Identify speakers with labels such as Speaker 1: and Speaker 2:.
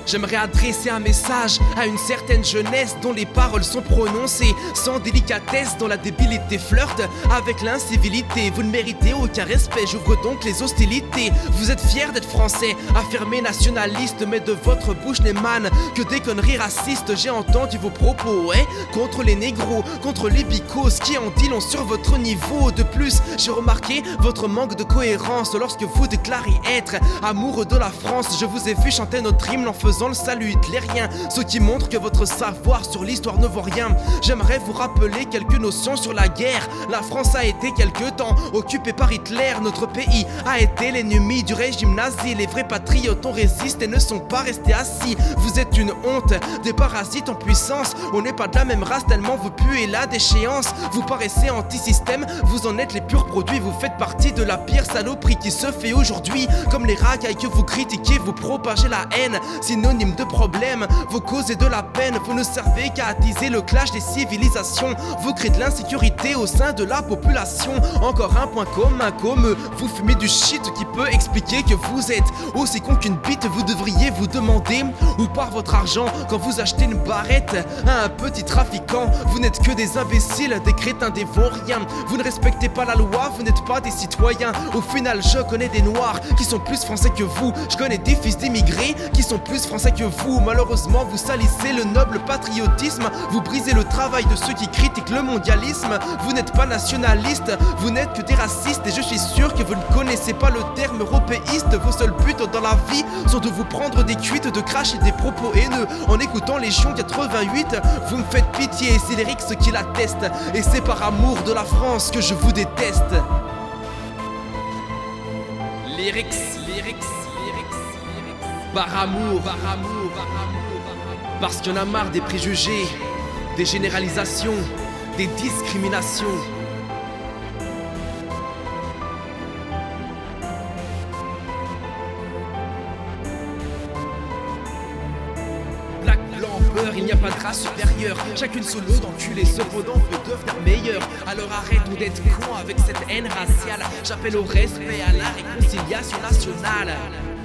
Speaker 1: J'aimerais adresser un message à une certaine jeunesse dont les paroles sont prononcées sans délicatesse, dont la débilité flirte avec l'incivilité. Vous ne méritez aucun respect, j'ouvre donc les hostilités. Vous êtes fiers d'être français, affirmé nationaliste, mais de votre bouche n'émanent que des conneries racistes. J'ai entendu vos propos, contre les négros, contre les bicos qui en dit long sur votre niveau. De plus, j'ai remarqué votre manque de cohérence lorsque vous déclarez être amoureux de la France. Je vous ai vu chanter notre hymne en faisant le salut hitlérien, ce qui montre que votre savoir sur l'histoire ne vaut rien. J'aimerais vous rappeler quelques notions sur la guerre. La France a été quelque temps occupée par Hitler. Notre pays a été l'ennemi du régime nazi. Les vrais patriotes ont résisté et ne sont pas restés assis. Vous êtes une honte, des parasites en puissance. On n'est pas de la même race tellement vous puez la déchéance. Vous paraissez anti-système, vous en êtes les purs produits. Vous faites partie de la pire saloperie qui se fait aujourd'hui. Comme les racailles que vous critiquez, vous propagez la haine, synonyme de problème, vous causez de la peine. Vous ne servez qu'à attiser le clash des civilisations. Vous créez de l'insécurité au sein de la population. Encore un point commun comme eux, vous fumez du shit qui peut expliquer que vous êtes aussi con qu'une bite. Vous devriez vous demander où part votre argent quand vous achetez une barrette à un petit trafiquant. Vous n'êtes que des imbéciles, des crétins, des vauriens. Vous ne respectez pas la loi, vous n'êtes pas des citoyens. Au final, je connais des noirs qui sont plus français que vous. Je connais des fils d'immigrés qui sont plus français que vous. Malheureusement, vous salissez le noble patriotisme. Vous brisez le travail de ceux qui critiquent le mondialisme. Vous n'êtes pas nationaliste, vous n'êtes que des racistes. Et je suis sûr que vous ne connaissez pas le terme européiste. Vos seuls buts dans la vie sont de vous prendre des cuites, de cracher des propos haineux. En écoutant Légion 88, vous me faites pitié, c'est Lyrics qui l'atteste. Et c'est par amour de la France que je vous déteste. Lyrics, par amour, parce qu'il y en a marre des préjugés, des généralisations, des discriminations. Black, blanc, beurre, il n'y a pas de race supérieure. Chacune solo d'enculé, cependant peut devenir meilleur. Alors arrêtons d'être cons avec cette haine raciale. J'appelle au respect, à la réconciliation nationale.